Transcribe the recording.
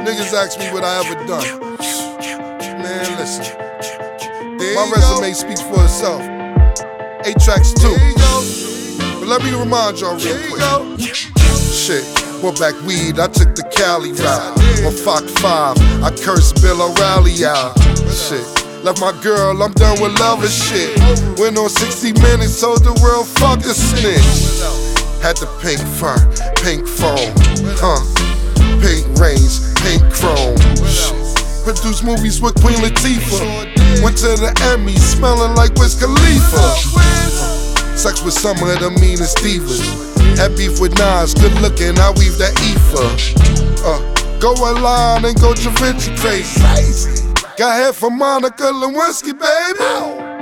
Niggas ask me what I ever done. Man, listen. My resume speaks for itself. 8 tracks too. But let me remind y'all real quick. Shit, brought back weed, I took the Cali ride. On Fox 5, I cursed Bill O'Reilly out. Shit, left my girl, I'm done with love and shit. Went on 60 Minutes, told the world fuck a snitch. Had the pink fur, pink foam, pink range, pink chrome. Produced movies with Queen Latifah. Went to the Emmys, smelling like Wiz Khalifa. Sex with some of the meanest divas. Had beef with Nas, good looking, I weave that ether. Go online and go Da Vinci crazy. Got head from Monica Lewinsky, baby.